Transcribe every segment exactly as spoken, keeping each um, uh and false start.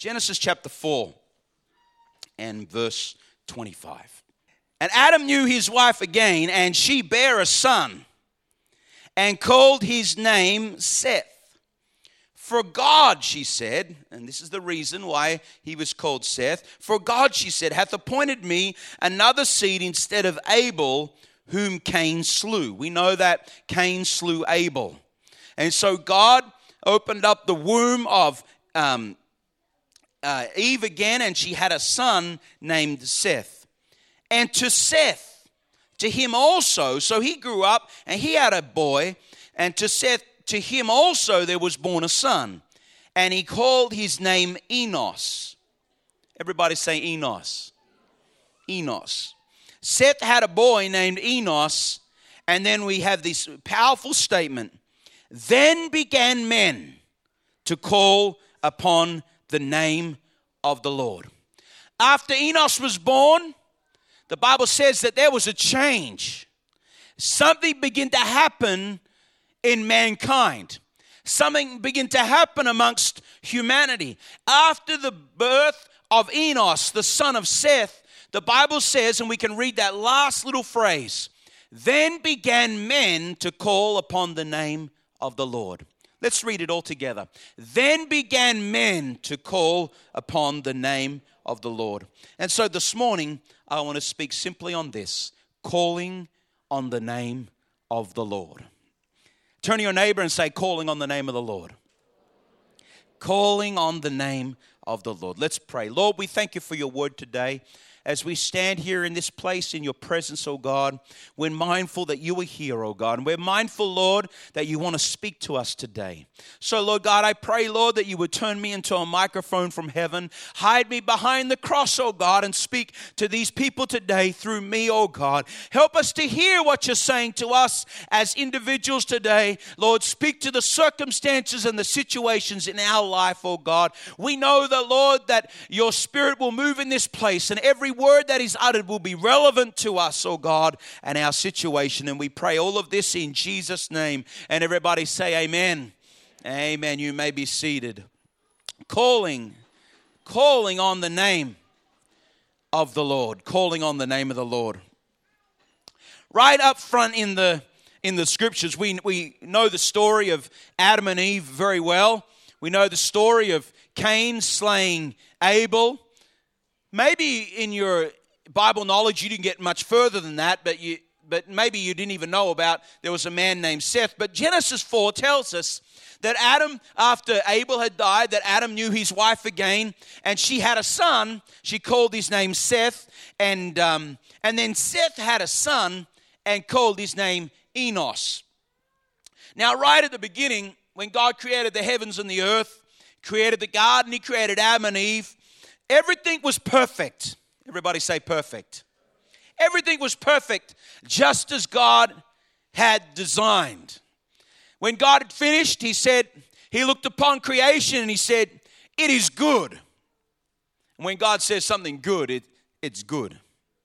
Genesis chapter four and verse twenty-five. And Adam knew his wife again, and she bare a son, and called his name Seth. For God, she said, and this is the reason why he was called Seth, for God, she said, hath appointed me another seed instead of Abel, whom Cain slew. We know that Cain slew Abel. And so God opened up the womb of um, uh, Eve again, and she had a son named Seth. And to Seth, to him also, so he grew up and he had a boy, and to Seth, to him also there was born a son, and he called his name Enos. Everybody say Enos. Enos. Seth had a boy named Enos, and then we have this powerful statement. Then began men to call upon the name of the Lord. After Enos was born, the Bible says that there was a change. Something began to happen in mankind. Something began to happen amongst humanity. After the birth of Enos, the son of Seth, the Bible says, and we can read that last little phrase, then began men to call upon the name of the Lord. Let's read it all together. Then began men to call upon the name of the Lord. And so this morning, I want to speak simply on this, calling on the name of the Lord. Turn to your neighbor and say, calling on the name of the Lord. Calling on the name of the Lord. Let's pray. Lord, we thank you for your word today. As we stand here in this place in your presence, oh God, we're mindful that you are here, oh God. And we're mindful, Lord, that you want to speak to us today. So, Lord God, I pray, Lord, that you would turn me into a microphone from heaven. Hide me behind the cross, oh God, and speak to these people today through me, oh God. Help us to hear what you're saying to us as individuals today. Lord, speak to the circumstances and the situations in our life, oh God. We know that, Lord, that your Spirit will move in this place, and every word that is uttered will be relevant to us, oh God, and our situation. And we pray all of this in Jesus' name. And everybody say amen. Amen. You may be seated. Calling, calling on the name of the Lord. Calling on the name of the Lord. Right up front in the in the scriptures, we, we know the story of Adam and Eve very well. We know the story of Cain slaying Abel. Maybe in your Bible knowledge you didn't get much further than that, but you but maybe you didn't even know about there was a man named Seth. But Genesis four tells us that Adam, after Abel had died, that Adam knew his wife again, and she had a son. She called his name Seth, and um, and then Seth had a son and called his name Enos. Now, right at the beginning, when God created the heavens and the earth, created the garden, he created Adam and Eve, everything was perfect. Everybody say perfect. Everything was perfect, just as God had designed. When God had finished, he said, he looked upon creation and he said, it is good. And when God says something good, it, it's good.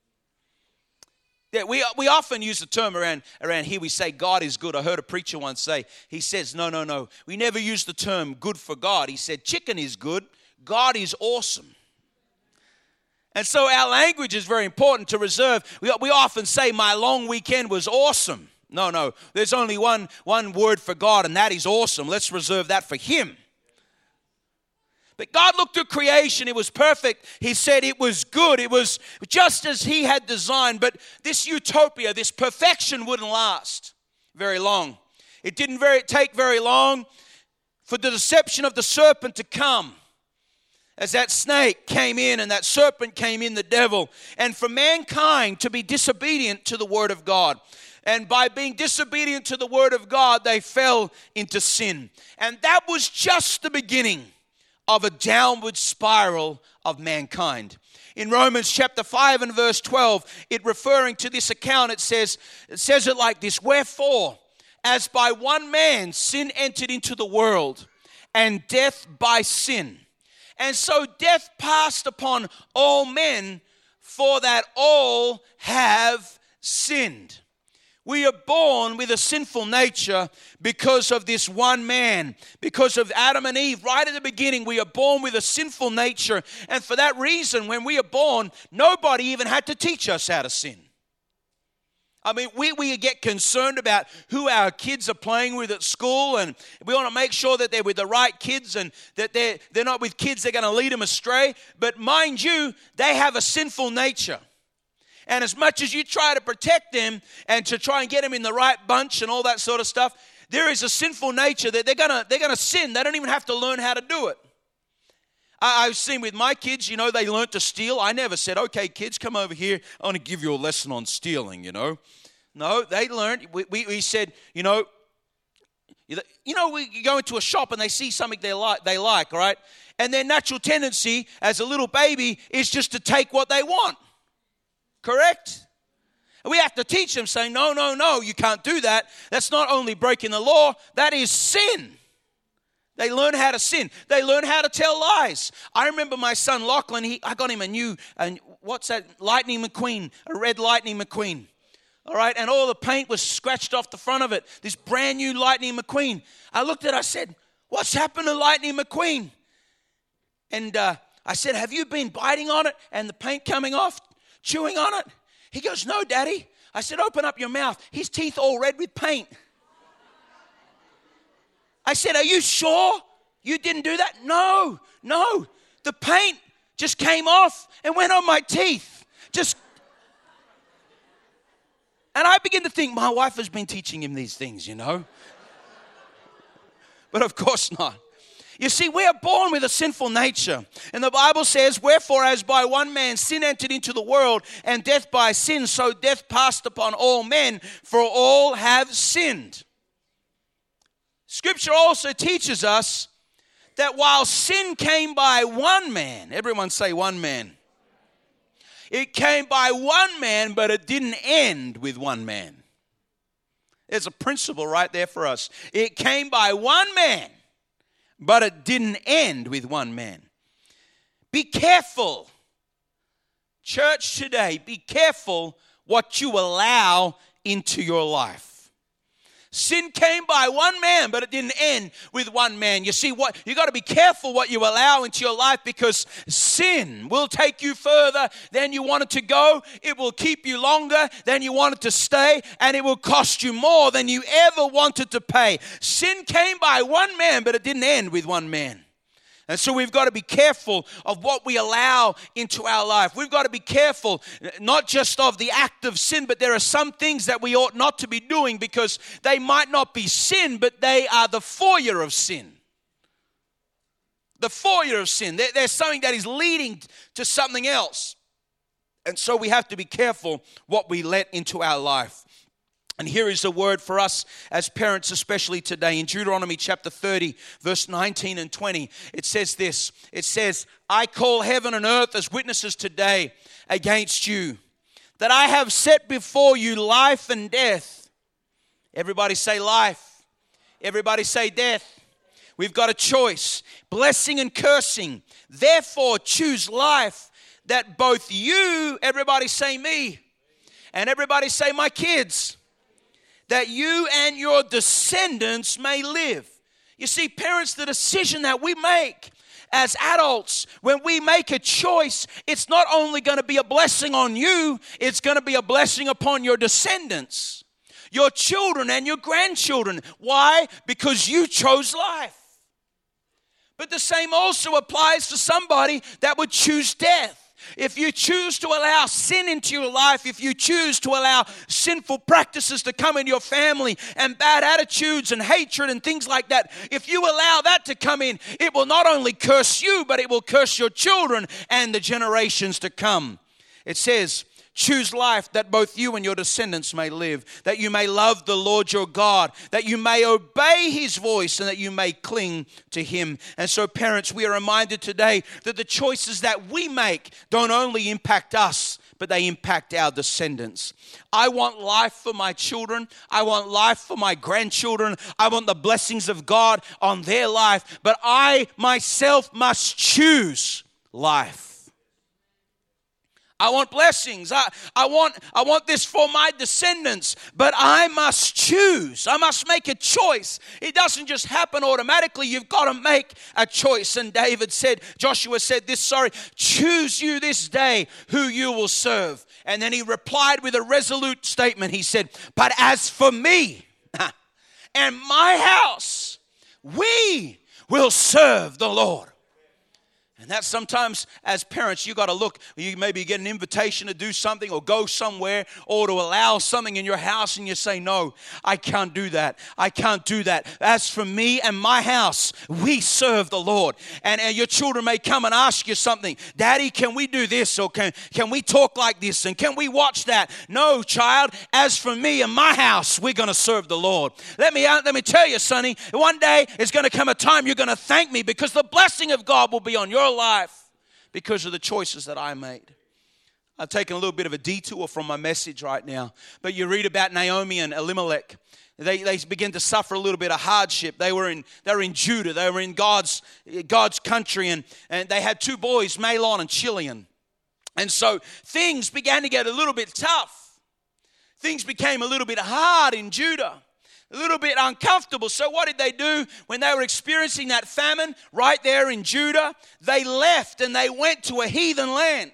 Yeah, we we often use the term around, around here, we say God is good. I heard a preacher once say, he says, no, no, no. We never use the term good for God. He said, chicken is good. God is awesome. And so our language is very important to reserve. We, we often say, my long weekend was awesome. No, no, there's only one, one word for God, and that is awesome. Let's reserve that for him. But God looked at creation. It was perfect. He said it was good. It was just as he had designed. But this utopia, this perfection wouldn't last very long. It didn't very, take very long for the deception of the serpent to come. As that snake came in and that serpent came in, the devil, and for mankind to be disobedient to the word of God. And by being disobedient to the word of God, they fell into sin. And that was just the beginning of a downward spiral of mankind. In Romans chapter five and verse twelve, it referring to this account, it says, it says it like this, wherefore, as by one man sin entered into the world, and death by sin. And so death passed upon all men, for that all have sinned. We are born with a sinful nature because of this one man, because of Adam and Eve. Right at the beginning, we are born with a sinful nature. And for that reason, when we are born, nobody even had to teach us how to sin. I mean, we, we get concerned about who our kids are playing with at school, and we want to make sure that they're with the right kids and that they're, they're not with kids that are going to lead them astray. But mind you, they have a sinful nature. And as much as you try to protect them and to try and get them in the right bunch and all that sort of stuff, there is a sinful nature that they're gonna they're gonna sin. They don't even have to learn how to do it. I, I've seen with my kids, you know, they learned to steal. I never said, okay, kids, come over here. I want to give you a lesson on stealing, you know. No, they learned. We, we, we said, you know, you know, we go into a shop and they see something they like, they like, all right? And their natural tendency as a little baby is just to take what they want. Correct? And we have to teach them, saying, no, no, no, you can't do that. That's not only breaking the law, that is sin. They learn how to sin. They learn how to tell lies. I remember my son Lachlan, he, I got him a new, uh, what's that, Lightning McQueen, a red Lightning McQueen. All right, and all the paint was scratched off the front of it. This brand new Lightning McQueen. I looked at it, I said, what's happened to Lightning McQueen? And uh, I said, have you been biting on it and the paint coming off? Chewing on it? He goes, no, Daddy. I said, open up your mouth. His teeth all red with paint. I said, are you sure you didn't do that? No, no. The paint just came off and went on my teeth. Just. And I begin to think, my wife has been teaching him these things, you know. But of course not. You see, we are born with a sinful nature. And the Bible says, wherefore as by one man sin entered into the world, and death by sin, so death passed upon all men, for all have sinned. Scripture also teaches us that while sin came by one man, everyone say one man. It came by one man, but it didn't end with one man. There's a principle right there for us. It came by one man, but it didn't end with one man. Be careful, church today, be careful what you allow into your life. Sin came by one man, but it didn't end with one man. You see, what you got to be careful what you allow into your life, because sin will take you further than you wanted to go. It will keep you longer than you wanted to stay, and it will cost you more than you ever wanted to pay. Sin came by one man, but it didn't end with one man. And so we've got to be careful of what we allow into our life. We've got to be careful not just of the act of sin, but there are some things that we ought not to be doing because they might not be sin, but they are the foyer of sin. The foyer of sin. There's something that is leading to something else. And so we have to be careful what we let into our life. And here is a word for us as parents, especially today. In Deuteronomy chapter thirty, verse nineteen and twenty, it says this. It says, I call heaven and earth as witnesses today against you, that I have set before you life and death. Everybody say life. Everybody say death. We've got a choice, blessing and cursing. Therefore, choose life, that both you, everybody say me, and everybody say my kids, that you and your descendants may live. You see, parents, the decision that we make as adults, when we make a choice, it's not only going to be a blessing on you, it's going to be a blessing upon your descendants, your children and your grandchildren. Why? Because you chose life. But the same also applies to somebody that would choose death. If you choose to allow sin into your life, if you choose to allow sinful practices to come in your family and bad attitudes and hatred and things like that, if you allow that to come in, it will not only curse you, but it will curse your children and the generations to come. It says, choose life that both you and your descendants may live, that you may love the Lord your God, that you may obey his voice, and that you may cling to him. And so, parents, we are reminded today that the choices that we make don't only impact us, but they impact our descendants. I want life for my children. I want life for my grandchildren. I want the blessings of God on their life, but I myself must choose life. I want blessings. I, I want I want this for my descendants. But I must choose. I must make a choice. It doesn't just happen automatically. You've got to make a choice. And David said, Joshua said this, sorry, choose you this day who you will serve. And then he replied with a resolute statement. He said, but as for me and my house, we will serve the Lord. And that's sometimes as parents, you got to look, you maybe get an invitation to do something or go somewhere or to allow something in your house and you say, no, I can't do that. I can't do that. As for me and my house, we serve the Lord. And, and your children may come and ask you something. Daddy, can we do this? Or can, can we talk like this? And can we watch that? No, child, as for me and my house, we're going to serve the Lord. Let me, let me tell you, sonny, one day is going to come a time you're going to thank me because the blessing of God will be on your life because of the choices that I made. I've taken a little bit of a detour from my message right now, but you read about Naomi and Elimelech. They they begin to suffer a little bit of hardship. They were in they were in Judah. They were in God's God's country, and, and they had two boys, Mahlon and Chilion. And so things began to get a little bit tough. Things became a little bit hard in Judah. A little bit uncomfortable. So what did they do when they were experiencing that famine right there in Judah? They left and they went to a heathen land.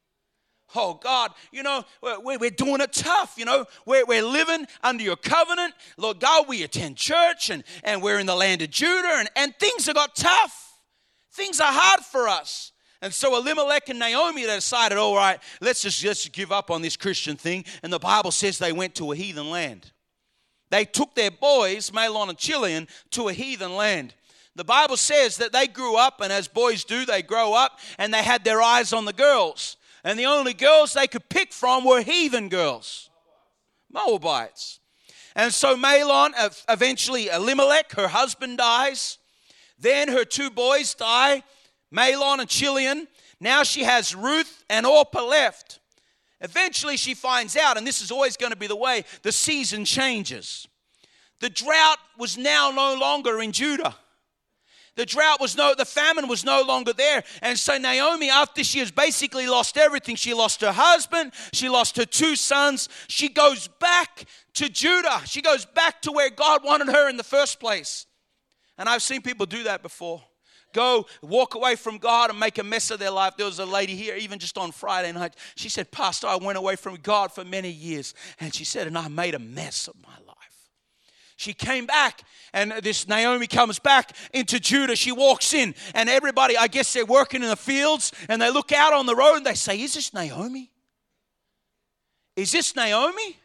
Oh, God, you know, we're, we're doing it tough, you know. We're, we're living under your covenant. Lord God, we attend church and, and we're in the land of Judah and, and things have got tough. Things are hard for us. And so Elimelech and Naomi, they decided, all right, let's just, just give up on this Christian thing. And the Bible says they went to a heathen land. They took their boys, Mahlon and Chilion, to a heathen land. The Bible says that they grew up, and as boys do, they grow up, and they had their eyes on the girls. And the only girls they could pick from were heathen girls, Moabites. And so Mahlon, eventually Elimelech, her husband dies. Then her two boys die, Mahlon and Chilion. Now she has Ruth and Orpah left. Eventually she finds out, and this is always going to be the way, the season changes. The drought was now no longer in Judah. The drought was no, the famine was no longer there. And so Naomi, after she has basically lost everything, she lost her husband, she lost her two sons, she goes back to Judah. She goes back to where God wanted her in the first place. And I've seen people do that before. Go walk away from God and make a mess of their life. There was a lady here, even just on Friday night. She said, Pastor, I went away from God for many years. And she said, and I made a mess of my life. She came back, and this Naomi comes back into Judah. She walks in, and everybody, I guess they're working in the fields, and they look out on the road, and they say, is this Naomi? Is this Naomi?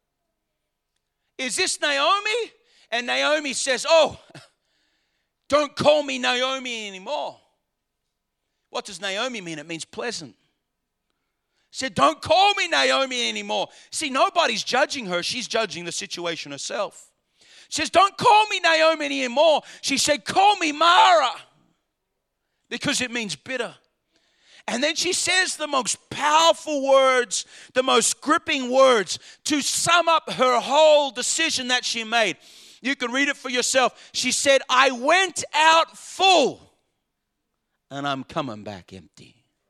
Is this Naomi? And Naomi says, oh, don't call me Naomi anymore. What does Naomi mean? It means pleasant. She said, don't call me Naomi anymore. See, nobody's judging her. She's judging the situation herself. She says, don't call me Naomi anymore. She said, call me Mara, because it means bitter. And then she says the most powerful words, the most gripping words to sum up her whole decision that she made. You can read it for yourself. She said, I went out full and I'm coming back empty.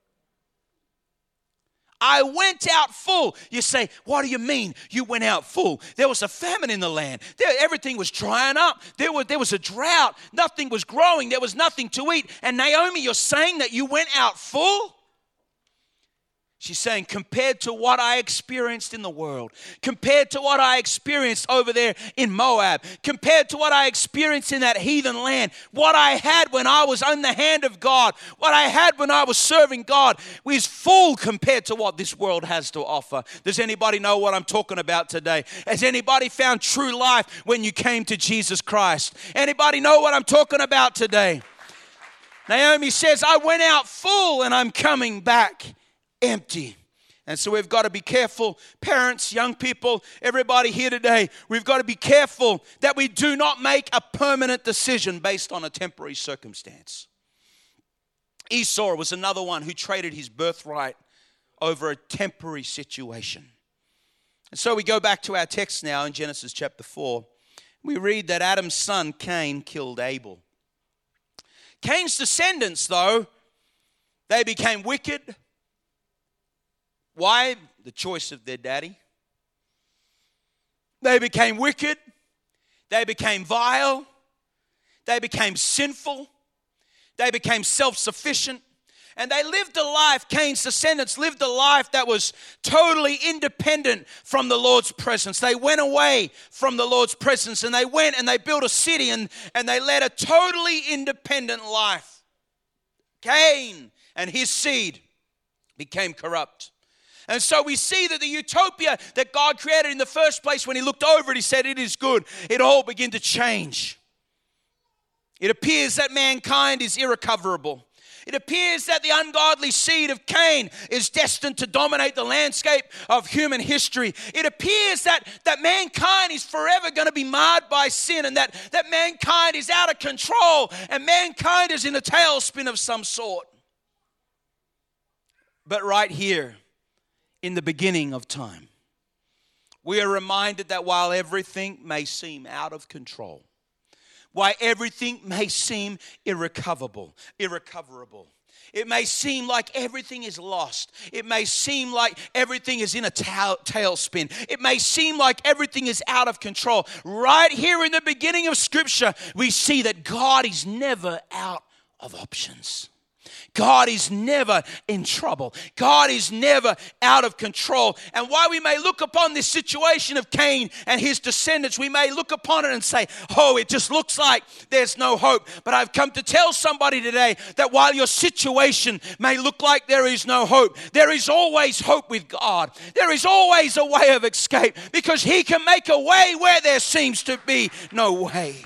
I went out full. You say, what do you mean you went out full? There was a famine in the land. There, everything was drying up. There was, there was a drought. Nothing was growing. There was nothing to eat. And Naomi, you're saying that you went out full? She's saying, compared to what I experienced in the world, compared to what I experienced over there in Moab, compared to what I experienced in that heathen land, what I had when I was in the hand of God, what I had when I was serving God was full compared to what this world has to offer. Does anybody know what I'm talking about today? Has anybody found true life when you came to Jesus Christ? Anybody know what I'm talking about today? Naomi says, I went out full and I'm coming back empty. And so we've got to be careful, parents, young people, everybody here today, we've got to be careful that we do not make a permanent decision based on a temporary circumstance. Esau was another one who traded his birthright over a temporary situation. And so we go back to our text now in Genesis chapter four. We read that Adam's son Cain killed Abel. Cain's descendants, though, they became wicked. Why? The choice of their daddy. They became wicked. They became vile. They became sinful. They became self-sufficient. And they lived a life, Cain's descendants lived a life that was totally independent from the Lord's presence. They went away from the Lord's presence and they went and they built a city and, and they led a totally independent life. Cain and his seed became corrupt. And so we see that the utopia that God created in the first place, when he looked over it, he said, it is good. It all began to change. It appears that mankind is irrecoverable. It appears that the ungodly seed of Cain is destined to dominate the landscape of human history. It appears that, that mankind is forever going to be marred by sin, and that, that mankind is out of control and mankind is in a tailspin of some sort. But right here, in the beginning of time, we are reminded that while everything may seem out of control, while everything may seem irrecoverable, irrecoverable, it may seem like everything is lost. It may seem like everything is in a tail, tailspin. It may seem like everything is out of control. Right here in the beginning of Scripture, we see that God is never out of options. God is never in trouble. God is never out of control. And while we may look upon this situation of Cain and his descendants, we may look upon it and say, oh, it just looks like there's no hope. But I've come to tell somebody today that while your situation may look like there is no hope, there is always hope with God. There is always a way of escape, because he can make a way where there seems to be no way.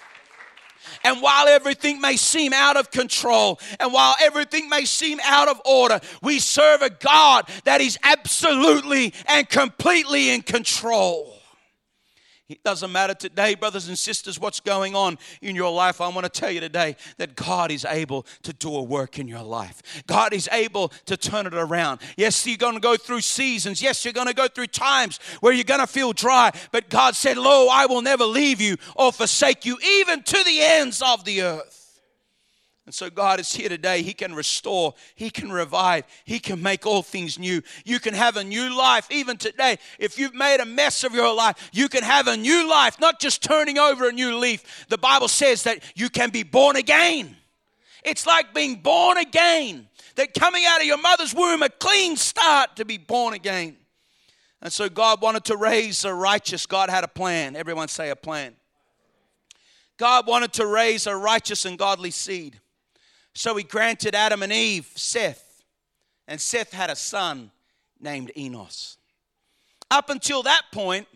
And while everything may seem out of control, and while everything may seem out of order, we serve a God that is absolutely and completely in control. It doesn't matter today, brothers and sisters, what's going on in your life. I want to tell you today that God is able to do a work in your life. God is able to turn it around. Yes, you're going to go through seasons. Yes, you're going to go through times where you're going to feel dry. But God said, lo, I will never leave you or forsake you, even to the ends of the earth. And so God is here today. He can restore. He can revive. He can make all things new. You can have a new life even today. If you've made a mess of your life, you can have a new life, not just turning over a new leaf. The Bible says that you can be born again. It's like being born again. That coming out of your mother's womb, a clean start to be born again. And so God wanted to raise a righteous. God had a plan. Everyone say a plan. God wanted to raise a righteous and godly seed. So he granted Adam and Eve Seth, and Seth had a son named Enos. Up until that point,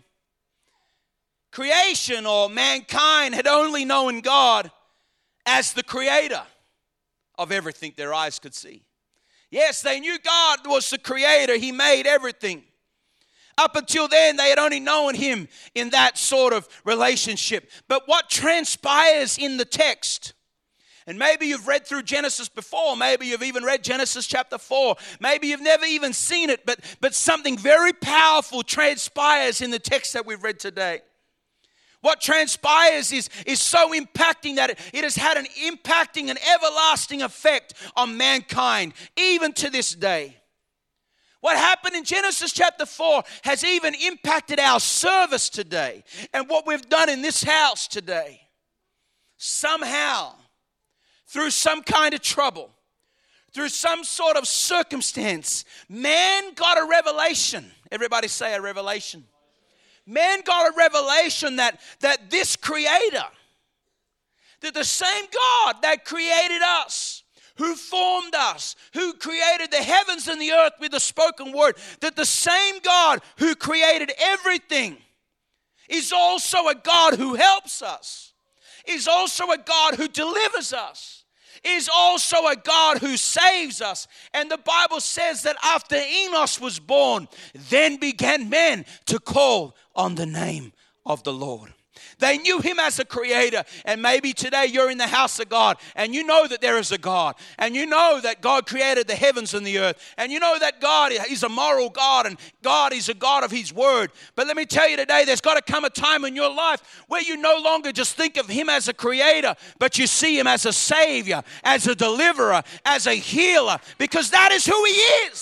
creation or mankind had only known God as the creator of everything their eyes could see. Yes, they knew God was the creator. He made everything. Up until then, they had only known him in that sort of relationship. But what transpires in the text, and maybe you've read through Genesis before. Maybe you've even read Genesis chapter four. Maybe you've never even seen it, but, but something very powerful transpires in the text that we've read today. What transpires is, is so impacting that it, it has had an impacting and everlasting effect on mankind, even to this day. What happened in Genesis chapter four has even impacted our service today and what we've done in this house today. Somehow, through some kind of trouble, through some sort of circumstance, man got a revelation. Everybody say a revelation. Man got a revelation that, that this creator, that the same God that created us, who formed us, who created the heavens and the earth with the spoken word, that the same God who created everything is also a God who helps us, is also a God who delivers us, is also a God who saves us. And the Bible says that after Enos was born, then began men to call on the name of the Lord. They knew him as a creator. And maybe today you're in the house of God and you know that there is a God. And you know that God created the heavens and the earth. And you know that God is a moral God and God is a God of his word. But let me tell you today, there's got to come a time in your life where you no longer just think of him as a creator, but you see him as a savior, as a deliverer, as a healer, because that is who he is.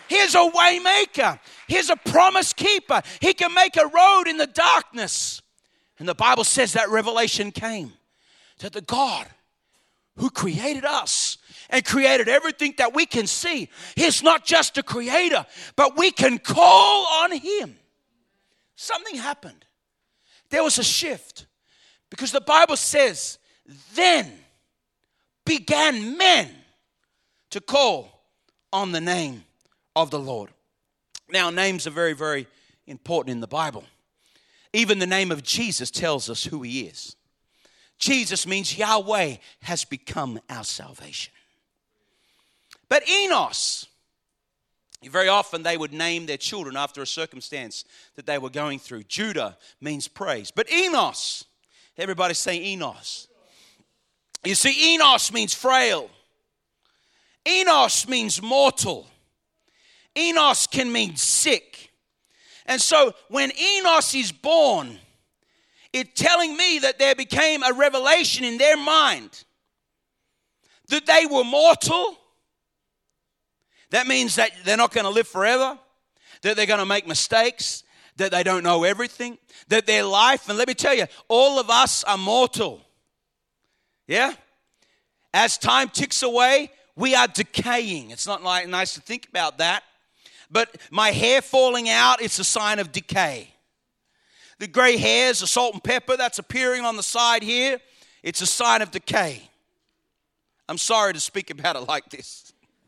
He's a way maker. He's a promise keeper. He can make a road in the darkness. And the Bible says that revelation came, that the God who created us and created everything that we can see, He's not just a creator, but we can call on Him. Something happened. There was a shift, because the Bible says, then began men to call on the name of the Lord. Now, names are very, very important in the Bible. Even the name of Jesus tells us who He is. Jesus means Yahweh has become our salvation. But Enos, very often they would name their children after a circumstance that they were going through. Judah means praise. But Enos, everybody say Enos. You see, Enos means frail. Enos means mortal. Enos can mean sick. And so when Enos is born, it's telling me that there became a revelation in their mind that they were mortal. That means that they're not going to live forever, that they're going to make mistakes, that they don't know everything, that their life, and let me tell you, all of us are mortal. Yeah? As time ticks away, we are decaying. It's not like nice to think about that. But my hair falling out, it's a sign of decay. The gray hairs, the salt and pepper that's appearing on the side here, it's a sign of decay. I'm sorry to speak about it like this.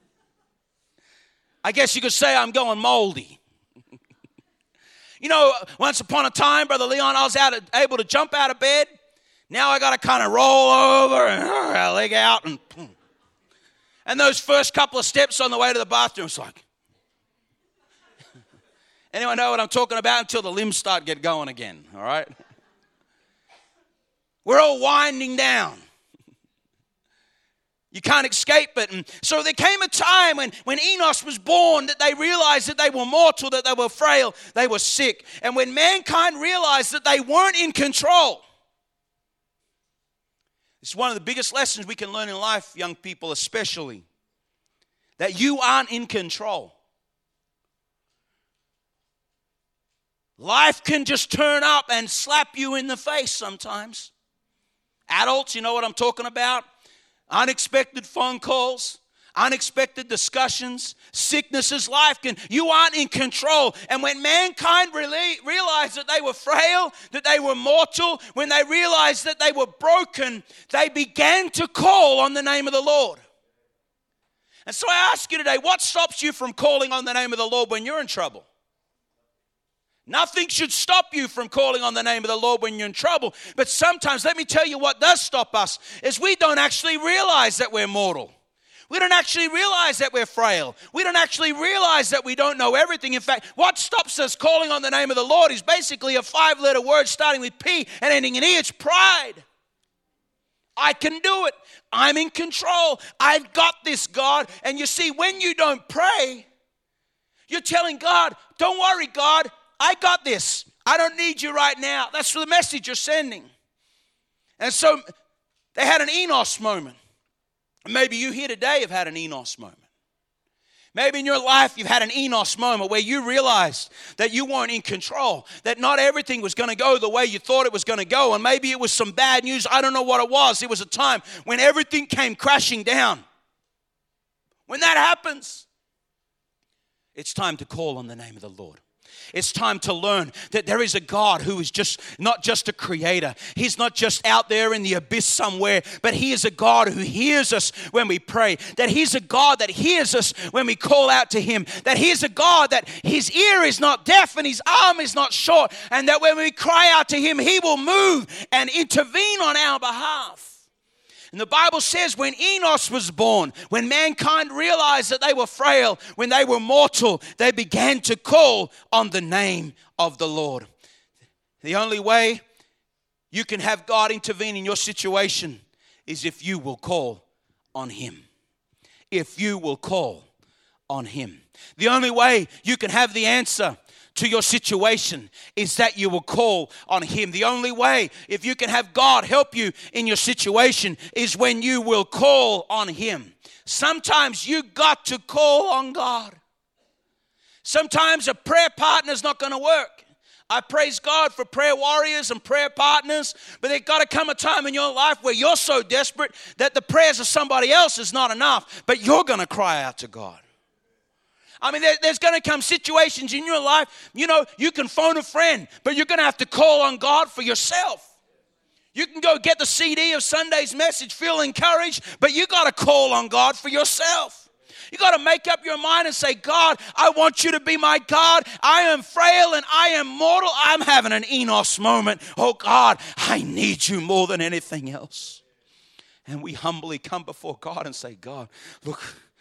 I guess you could say I'm going moldy. You know, once upon a time, Brother Leon, I was out, able to jump out of bed. Now I got to kind of roll over and uh, leg out. And, and those first couple of steps on the way to the bathroom, it's like, anyone know what I'm talking about? Until the limbs start get going again, all right? We're all winding down. You can't escape it. And so there came a time when, when Enos was born that they realized that they were mortal, that they were frail, they were sick. And when mankind realized that they weren't in control, it's one of the biggest lessons we can learn in life, young people especially, that you aren't in control. Life can just turn up and slap you in the face sometimes. Adults, you know what I'm talking about? Unexpected phone calls, unexpected discussions, sicknesses, life can, you aren't in control. And when mankind really realized that they were frail, that they were mortal, when they realized that they were broken, they began to call on the name of the Lord. And so I ask you today, what stops you from calling on the name of the Lord when you're in trouble? Nothing should stop you from calling on the name of the Lord when you're in trouble. But sometimes, let me tell you what does stop us, is we don't actually realize that we're mortal. We don't actually realize that we're frail. We don't actually realize that we don't know everything. In fact, what stops us calling on the name of the Lord is basically a five-letter word starting with P and ending in E. It's pride. I can do it. I'm in control. I've got this, God. And you see, when you don't pray, you're telling God, don't worry, God. I got this. I don't need you right now. That's the message you're sending. And so they had an Enos moment. Maybe you here today have had an Enos moment. Maybe in your life you've had an Enos moment where you realized that you weren't in control, that not everything was going to go the way you thought it was going to go, and maybe it was some bad news. I don't know what it was. It was a time when everything came crashing down. When that happens, it's time to call on the name of the Lord. It's time to learn that there is a God who is just not just a creator. He's not just out there in the abyss somewhere, but He is a God who hears us when we pray. That He's a God that hears us when we call out to Him. That He's a God that His ear is not deaf and His arm is not short. And that when we cry out to Him, He will move and intervene on our behalf. And the Bible says when Enos was born, when mankind realized that they were frail, when they were mortal, they began to call on the name of the Lord. The only way you can have God intervene in your situation is if you will call on Him. If you will call on Him. The only way you can have the answer to your situation is that you will call on Him. The only way if you can have God help you in your situation is when you will call on Him. Sometimes you got to call on God. Sometimes a prayer partner is not going to work. I praise God for prayer warriors and prayer partners, but there's got to come a time in your life where you're so desperate that the prayers of somebody else is not enough, but you're going to cry out to God. I mean, there, there's going to come situations in your life, you know, you can phone a friend, but you're going to have to call on God for yourself. You can go get the C D of Sunday's message, feel encouraged, but you got to call on God for yourself. You got to make up your mind and say, God, I want you to be my God. I am frail and I am mortal. I'm having an Enos moment. Oh, God, I need you more than anything else. And we humbly come before God and say, God, look,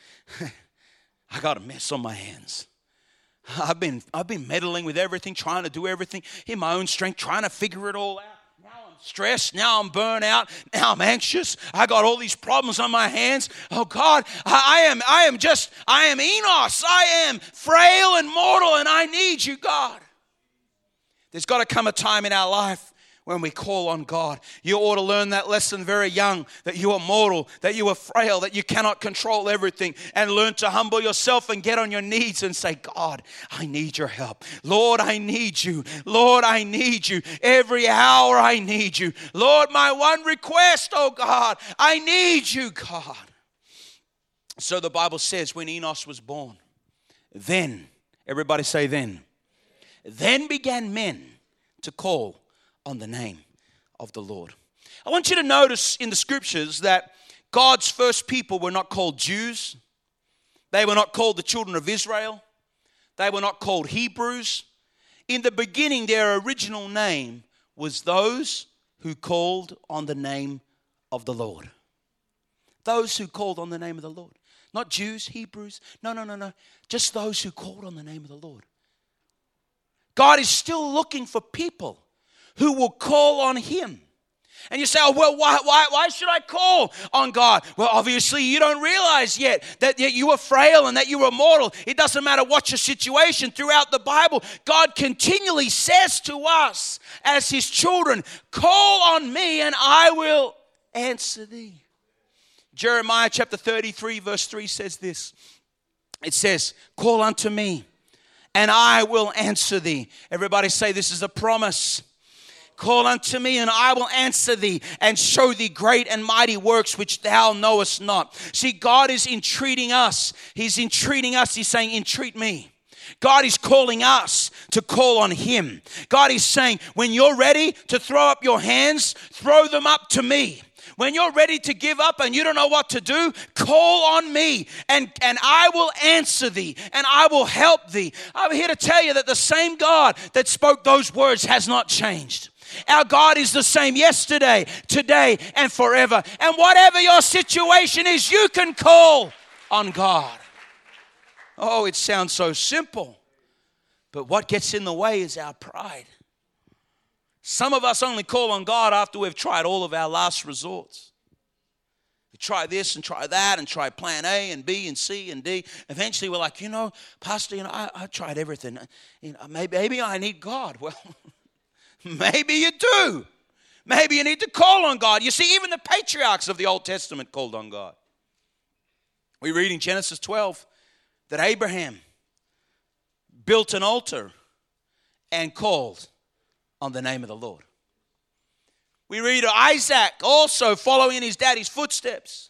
I got a mess on my hands. I've been, I've been meddling with everything, trying to do everything in my own strength, trying to figure it all out. Stressed, now I'm burnt out, now I'm anxious, I got all these problems on my hands. Oh God, I, I am I am just, I am Enos, I am frail and mortal, and I need you, God. There's got to come a time in our life when we call on God. You ought to learn that lesson very young, that you are mortal, that you are frail, that you cannot control everything, and learn to humble yourself and get on your knees and say, God, I need your help. Lord, I need you. Lord, I need you. Every hour I need you. Lord, my one request, oh God, I need you, God. So the Bible says when Enos was born, then, everybody say then, then began men to call on the name of the Lord. I want you to notice in the scriptures that God's first people were not called Jews. They were not called the children of Israel. They were not called Hebrews. In the beginning, their original name was those who called on the name of the Lord. Those who called on the name of the Lord. Not Jews, Hebrews. No, no, no, no. Just those who called on the name of the Lord. God is still looking for people who will call on him. And you say, oh, well, why, why, why should I call on God? Well, obviously, you don't realize yet that you are frail and that you are mortal. It doesn't matter what your situation. Throughout the Bible, God continually says to us as his children, call on me and I will answer thee. Jeremiah chapter thirty-three, verse three says this. It says, call unto me and I will answer thee. Everybody say, this is a promise. Call unto me and I will answer thee and show thee great and mighty works which thou knowest not. See, God is entreating us. He's entreating us. He's saying, entreat me. God is calling us to call on him. God is saying, when you're ready to throw up your hands, throw them up to me. When you're ready to give up and you don't know what to do, call on me and, and I will answer thee and I will help thee. I'm here to tell you that the same God that spoke those words has not changed. Our God is the same yesterday, today, and forever. And whatever your situation is, you can call on God. Oh, it sounds so simple. But what gets in the way is our pride. Some of us only call on God after we've tried all of our last resorts. We try this and try that and try plan A and B and C and D. Eventually we're like, you know, Pastor, you know, I, I tried everything. You know, maybe, maybe I need God. Well, maybe you do. Maybe you need to call on God. You see, even the patriarchs of the Old Testament called on God. We read in Genesis twelve that Abraham built an altar and called on the name of the Lord. We read of Isaac also following in his daddy's footsteps.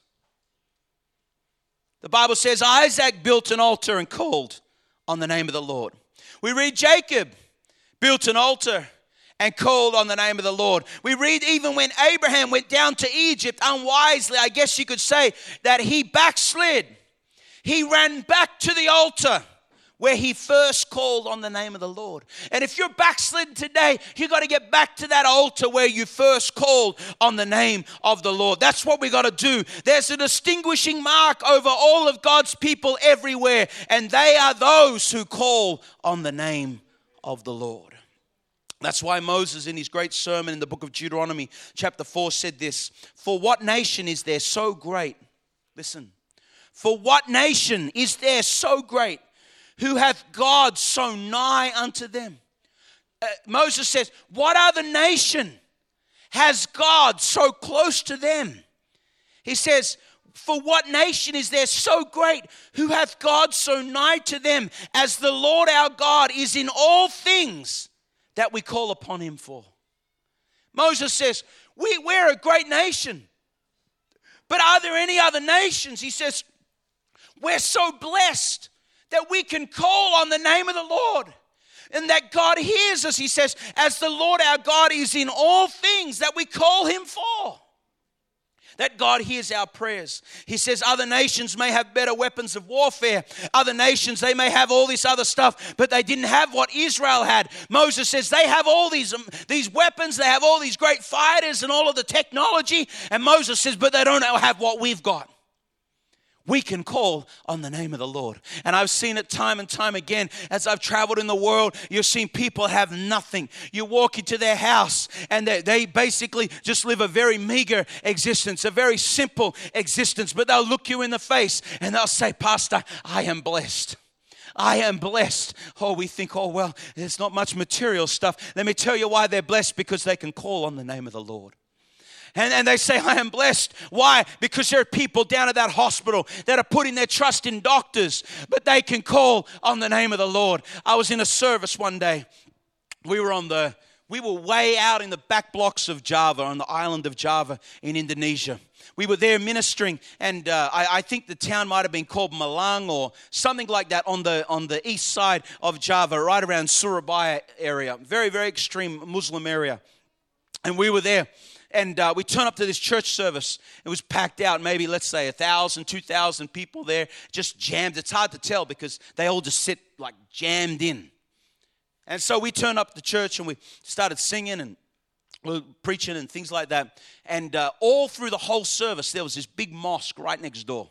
The Bible says Isaac built an altar and called on the name of the Lord. We read Jacob built an altar and called on the name of the Lord. We read even when Abraham went down to Egypt unwisely, I guess you could say, that he backslid. He ran back to the altar where he first called on the name of the Lord. And if you're backslidden today, you got to get back to that altar where you first called on the name of the Lord. That's what we got to do. There's a distinguishing mark over all of God's people everywhere, and they are those who call on the name of the Lord. That's why Moses, in his great sermon in the book of Deuteronomy, chapter four, said this: for what nation is there so great? Listen. For what nation is there so great who hath God so nigh unto them? Uh, Moses says, what other nation has God so close to them? He says, For what nation is there so great, who hath God so nigh to them, as the Lord our God is in all things that we call upon him for? Moses says, we, we're a great nation. But are there any other nations? He says, we're so blessed that we can call on the name of the Lord. And that God hears us, he says, as the Lord our God is in all things that we call him for. That God hears our prayers. He says other nations may have better weapons of warfare. Other nations, they may have all this other stuff, but they didn't have what Israel had. Moses says they have all these, um, these weapons. They have all these great fighters and all of the technology. And Moses says, but they don't have what we've got. We can call on the name of the Lord. And I've seen it time and time again as I've traveled in the world. You've seen people have nothing. You walk into their house and they, they basically just live a very meager existence, a very simple existence. But they'll look you in the face and they'll say, Pastor, I am blessed. I am blessed. Oh, we think, oh, well, there's not much material stuff. Let me tell you why they're blessed, because they can call on the name of the Lord. And, and they say, I am blessed. Why? Because there are people down at that hospital that are putting their trust in doctors, but they can call on the name of the Lord. I was in a service one day. We were on the, we were way out in the back blocks of Java, on the island of Java in Indonesia. We were there ministering, and uh, I, I think the town might have been called Malang or something like that on the on the east side of Java, right around Surabaya area. Very, very extreme Muslim area. And we were there. And uh, we turned up to this church service. It was packed out, maybe, let's say, one thousand, two thousand people there, just jammed. It's hard to tell because they all just sit, like, jammed in. And so we turned up to church and we started singing and we were preaching and things like that. And uh, all through the whole service, there was this big mosque right next door.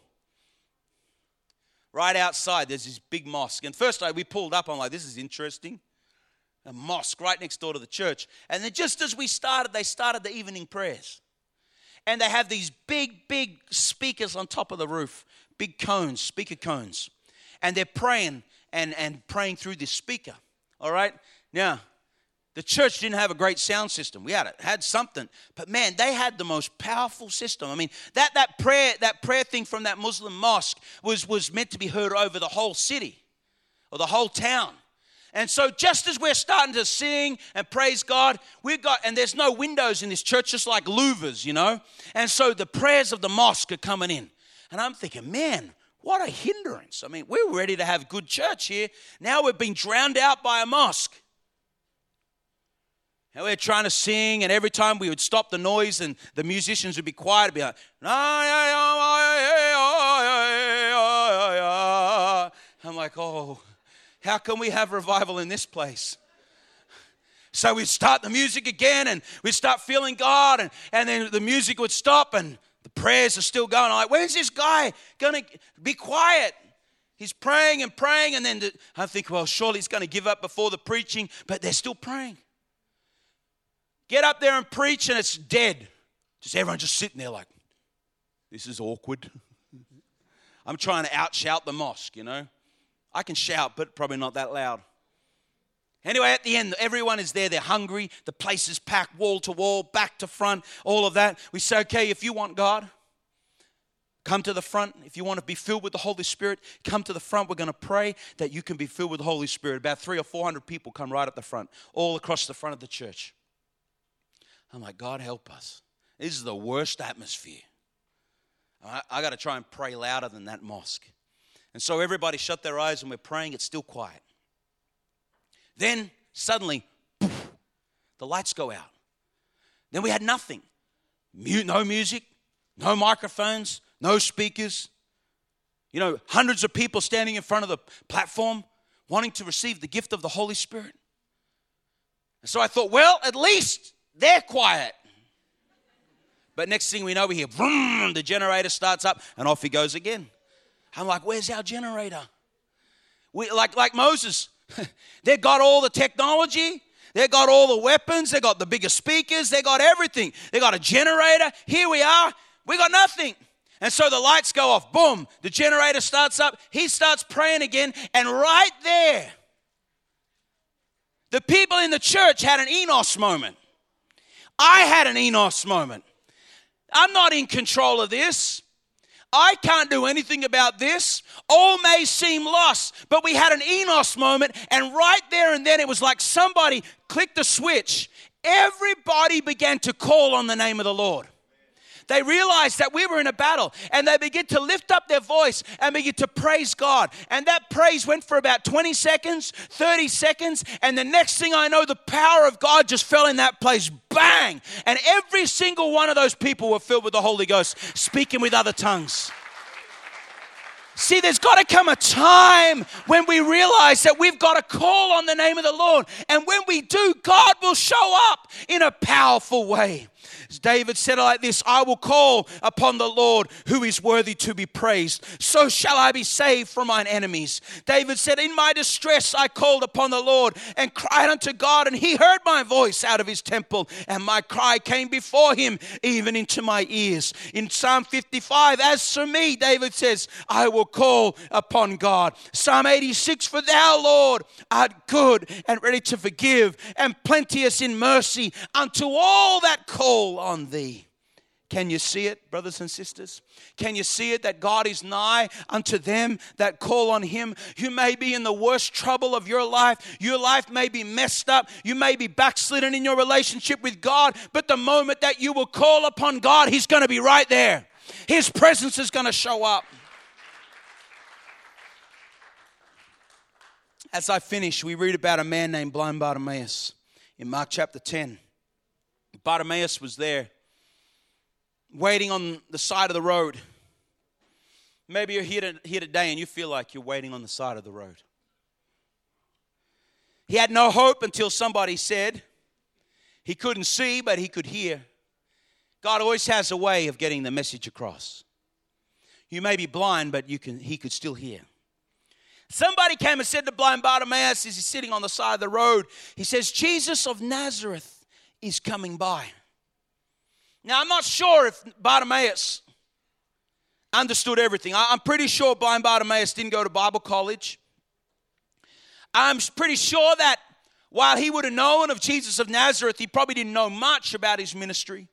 Right outside, there's this big mosque. And first we pulled up, I'm like, this is interesting. A mosque right next door to the church. And then just as we started, they started the evening prayers. And they have these big, big speakers on top of the roof. Big cones, speaker cones. And they're praying and, and praying through this speaker. All right? Now, the church didn't have a great sound system. We had it, had something. But man, they had the most powerful system. I mean, that, that prayer that prayer thing from that Muslim mosque was, was meant to be heard over the whole city or the whole town. And so just as we're starting to sing and praise God, we've got, and there's no windows in this church, just like louvers, you know. And so the prayers of the mosque are coming in. And I'm thinking, man, what a hindrance. I mean, we're ready to have good church here. Now we've been drowned out by a mosque. And we're trying to sing, and every time we would stop the noise and the musicians would be quiet, it'd be like, I'm like, oh, how can we have revival in this place? So we'd start the music again, and we'd start feeling God, and, and then the music would stop, and the prayers are still going. I'm like, when's this guy going to be quiet? He's praying and praying, and then the, I think, well, surely he's going to give up before the preaching, but they're still praying. Get up there and preach, and it's dead. Just everyone just sitting there like, this is awkward. I'm trying to outshout the mosque, you know. I can shout, but probably not that loud. Anyway, at the end, everyone is there. They're hungry. The place is packed wall to wall, back to front, all of that. We say, okay, if you want God, come to the front. If you want to be filled with the Holy Spirit, come to the front. We're going to pray that you can be filled with the Holy Spirit. About three or four hundred people come right up the front, all across the front of the church. I'm like, God, help us. This is the worst atmosphere. I, I got to try and pray louder than that mosque. And so everybody shut their eyes and we're praying. It's still quiet. Then suddenly, poof, the lights go out. Then we had nothing. Mute, no music, no microphones, no speakers. You know, hundreds of people standing in front of the platform wanting to receive the gift of the Holy Spirit. And so I thought, well, at least they're quiet. But next thing we know, we hear, vroom, the generator starts up and off he goes again. I'm like, where's our generator? We, like, like Moses, they got all the technology. They got all the weapons. They got the biggest speakers. They got everything. They got a generator. Here we are. We got nothing. And so the lights go off. Boom. The generator starts up. He starts praying again. And right there, the people in the church had an Enos moment. I had an Enos moment. I'm not in control of this. I can't do anything about this. All may seem lost. But we had an Enos moment, and right there and then it was like somebody clicked the switch. Everybody began to call on the name of the Lord. They realized that we were in a battle, and they began to lift up their voice and begin to praise God. And that praise went for about twenty seconds, thirty seconds, and the next thing I know, the power of God just fell in that place. Bang! And every single one of those people were filled with the Holy Ghost, speaking with other tongues. See, there's got to come a time when we realize that we've got to call on the name of the Lord. And when we do, God will show up in a powerful way. As David said it like this, I will call upon the Lord who is worthy to be praised. So shall I be saved from mine enemies. David said, in my distress I called upon the Lord and cried unto God, and he heard my voice out of his temple, and my cry came before him even into my ears. In Psalm fifty-five, as for me, David says, I will call upon God. Psalm eighty-six, for thou, Lord, art good and ready to forgive, and plenteous in mercy unto all that call on thee. Can you see it, brothers and sisters? Can you see it that God is nigh unto them that call on him? You may be in the worst trouble of your life. Your life may be messed up. You may be backslidden in your relationship with God. But the moment that you will call upon God, he's going to be right there. His presence is going to show up. As I finish, we read about a man named blind Bartimaeus in Mark chapter ten. Bartimaeus was there, waiting on the side of the road. Maybe you're here, to, here today and you feel like you're waiting on the side of the road. He had no hope until somebody said he couldn't see, but he could hear. God always has a way of getting the message across. You may be blind, but you can. He could still hear. Somebody came and said to blind Bartimaeus as he's sitting on the side of the road, he says, Jesus of Nazareth is coming by. Now, I'm not sure if Bartimaeus understood everything. I'm pretty sure blind Bartimaeus didn't go to Bible college. I'm pretty sure that while he would have known of Jesus of Nazareth, he probably didn't know much about his ministry.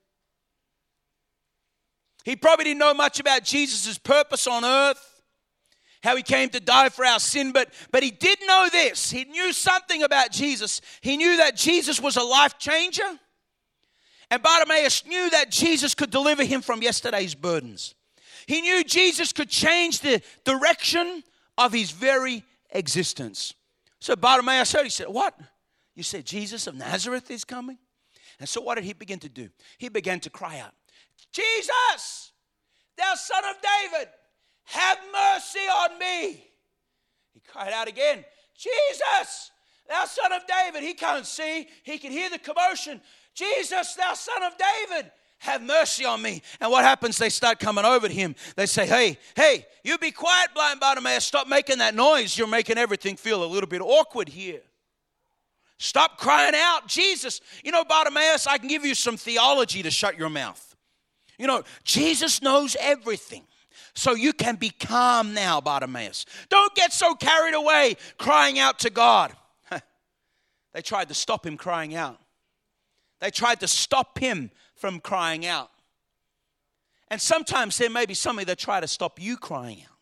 He probably didn't know much about Jesus' purpose on earth, how he came to die for our sin, but, but he did know this. He knew something about Jesus. He knew that Jesus was a life changer. And Bartimaeus knew that Jesus could deliver him from yesterday's burdens. He knew Jesus could change the direction of his very existence. So Bartimaeus heard, he said, what? You said Jesus of Nazareth is coming? And so what did he begin to do? He began to cry out, Jesus, thou son of David, have mercy on me. He cried out again, Jesus, thou son of David. He can't see. He can hear the commotion. Jesus, thou son of David, have mercy on me. And what happens? They start coming over to him. They say, hey, hey, you be quiet, blind Bartimaeus. Stop making that noise. You're making everything feel a little bit awkward here. Stop crying out, Jesus. You know, Bartimaeus, I can give you some theology to shut your mouth. You know, Jesus knows everything. So you can be calm now, Bartimaeus. Don't get so carried away crying out to God. They tried to stop him crying out. They tried to stop him from crying out. And sometimes there may be somebody that try to stop you crying out.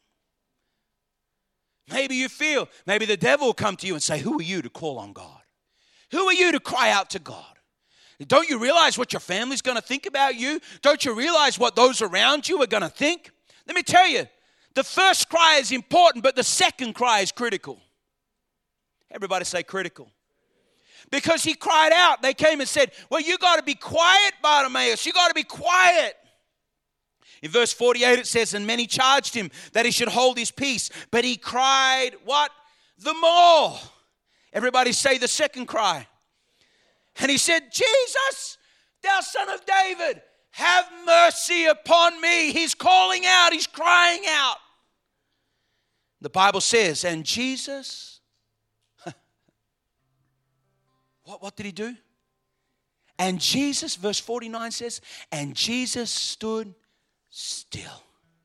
Maybe you feel, maybe the devil will come to you and say, who are you to call on God? Who are you to cry out to God? Don't you realize what your family's going to think about you? Don't you realize what those around you are going to think? Let me tell you, the first cry is important, but the second cry is critical. Everybody say critical. Because he cried out. They came and said, well, you got to be quiet, Bartimaeus. You got to be quiet. In verse forty-eight it says, and many charged him that he should hold his peace. But he cried, what? The more. Everybody say the second cry. And he said, Jesus, thou son of David, have mercy upon me. He's calling out. He's crying out. The Bible says, and Jesus... What, what did he do? And Jesus, verse forty-nine says, and Jesus stood still.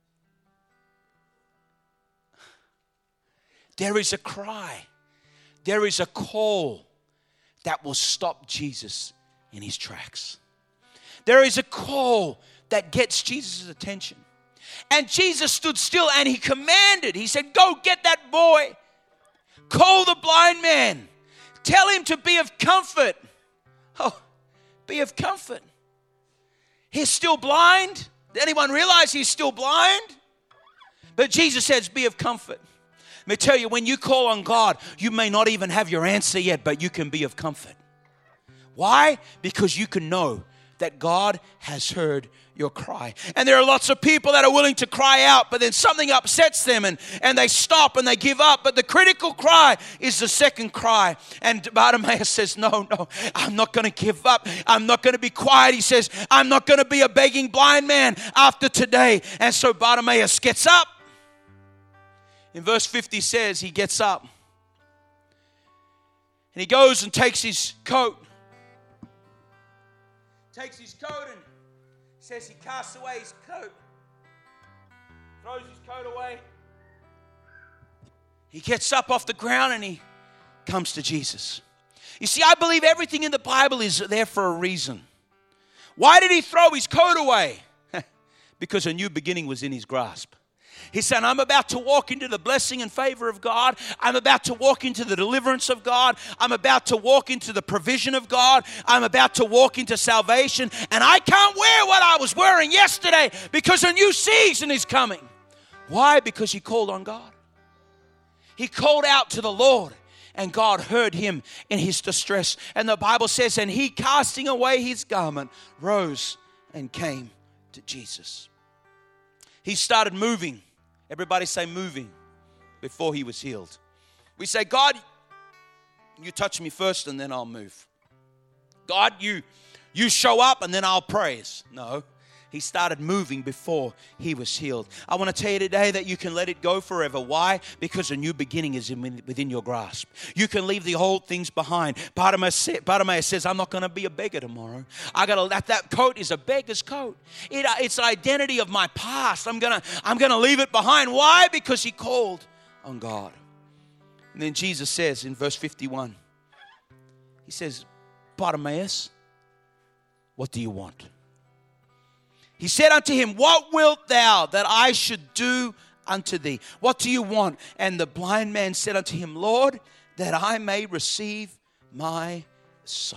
There is a cry. There is a call that will stop Jesus in his tracks. There is a call that gets Jesus' attention. And Jesus stood still and he commanded. He said, go get that boy. Call the blind man. Tell him to be of comfort. Oh, be of comfort. He's still blind. Did anyone realize he's still blind? But Jesus says, be of comfort. Let me tell you, when you call on God, you may not even have your answer yet, but you can be of comfort. Why? Because you can know that God has heard your cry. And there are lots of people that are willing to cry out, but then something upsets them and, and they stop and they give up. But the critical cry is the second cry. And Bartimaeus says, no, no, I'm not going to give up. I'm not going to be quiet. He says, I'm not going to be a begging blind man after today. And so Bartimaeus gets up. In verse fifty says he gets up. And he goes and takes his coat. Takes his coat and says he casts away his coat. Throws his coat away. He gets up off the ground and he comes to Jesus. You see, I believe everything in the Bible is there for a reason. Why did he throw his coat away? Because a new beginning was in his grasp. He said, I'm about to walk into the blessing and favor of God. I'm about to walk into the deliverance of God. I'm about to walk into the provision of God. I'm about to walk into salvation. And I can't wear what I was wearing yesterday because a new season is coming. Why? Because he called on God. He called out to the Lord and God heard him in his distress. And the Bible says, and he, casting away his garment, rose and came to Jesus. He started moving. Everybody say moving before he was healed. We say, God, you touch me first and then I'll move. God, you, you show up and then I'll praise. No, he started moving before he was healed. I want to tell you today that you can let it go forever. Why? Because a new beginning is in, within your grasp. You can leave the old things behind. Bartimaeus, Bartimaeus says, I'm not going to be a beggar tomorrow. I got to, that, that coat is a beggar's coat. It, it's an identity of my past. I'm going to, I'm going to leave it behind. Why? Because he called on God. And then Jesus says in verse fifty-one, he says, Bartimaeus, what do you want? He said unto him, what wilt thou that I should do unto thee? What do you want? And the blind man said unto him, Lord, that I may receive my sight.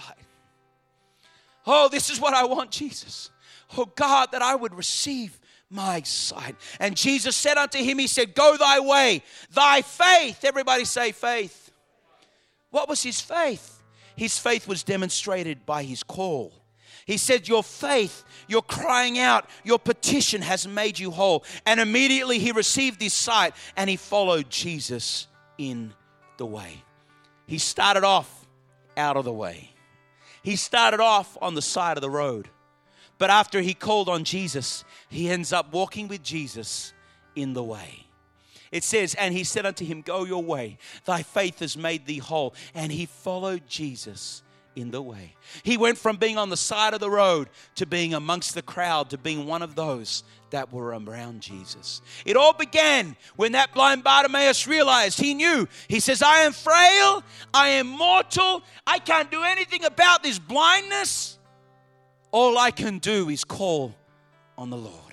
Oh, this is what I want, Jesus. Oh, God, that I would receive my sight. And Jesus said unto him, he said, go thy way, thy faith. Everybody say faith. What was his faith? His faith was demonstrated by his call. He said, your faith, your crying out, your petition has made you whole. And immediately he received his sight and he followed Jesus in the way. He started off out of the way. He started off on the side of the road. But after he called on Jesus, he ends up walking with Jesus in the way. It says, and he said unto him, go your way. Thy faith has made thee whole. And he followed Jesus in the way. He went from being on the side of the road to being amongst the crowd, to being one of those that were around Jesus. It all began when that blind Bartimaeus realized, he knew, he says, I am frail, I am mortal, I can't do anything about this blindness. All I can do is call on the Lord.